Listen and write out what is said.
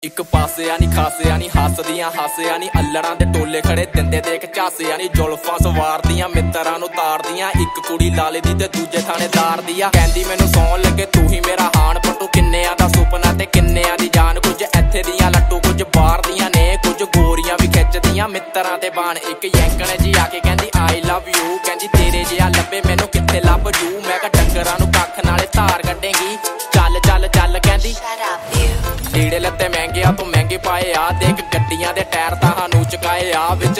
ਇੱਕ ਪਾਸਿਆ ਨੀ ਖਾਸਿਆ ਨੀ ਹੱਸਦੀਆਂ ਹਾਸਿਆ ਨੀ ਅੱਲੜਾਂ ਦੇ ਟੋਲੇ ਖੜੇ ਦਿੰਦੇ ਦੇਖ ਝਾਸਿਆ ਨੀ ਜ਼ੁਲਫਾਂ ਸਵਾਰਦੀਆਂ ਮਿੱਤਰਾਂ ਨੂੰ ਤਾਰਦੀਆਂ ਇੱਕ ਕੁੜੀ ਲਾਲੇ ਦੀ ਤੇ ਦੂਜੇ ਥਾਣੇਦਾਰ ਦੀ ਆ ਕਹਿੰਦੀ ਮੈਨੂੰ ਸੌਣ ਲੱਗੇ ਤੂੰ ਹੀ ਮੇਰਾ ਹਾਣ ਪਟੂ ਕਿੰਨਿਆਂ ਦਾ ਸੁਪਨਾ ਤੇ ਕਿੰਨਿਆਂ ਦੀ ਜਾਨ ਕੁਝ ਇੱਥੇ ਦੀਆਂ ਲੱਟੂ ਕੁਝ ਬਾਹਰ ਦੀਆਂ ਨੇ ਕੁਝ ਗੋਰੀਆਂ ਵੀ ਖਿੱਚਦੀਆਂ ਮਿੱਤਰਾਂ ਤੇ ਬਾਣ ਇੱਕ ਯੈਂਕਣ ਜੀ ਆ ਕੇ ਕਹਿੰਦੀ ਆਈ ਲਵ ਯੂ ਕਹਿੰਦੀ ਤੇਰੇ ਜਿਹਾ ਲੱਭੇ ਮੈਨੂੰ ਕਿੱਥੇ ਲੱਭ ਜੂ ਮੈਂ ਕਿਹਾ ਡੰਗਰਾਂ ਨੂੰ ਕੱਖ ਨਾਲੇ ਧਾਰ ਕੱਢੇਗੀ ਚੱਲ ਚੱਲ ਚੱਲ ਕਹਿੰਦੀ ਲੀੜੇ ਲੱਤੇ ਮਹਿੰਗੇ ਆ ਤੂੰ ਮਹਿੰਗੇ ਪਾਏ ਆ ਦੇਖ ਗੱਡੀਆਂ ਦੇ ਟਾਇਰ ਤਾਂ ਸਾਨੂੰ ਚੁਕਾਏ ਆ ਵਿੱਚ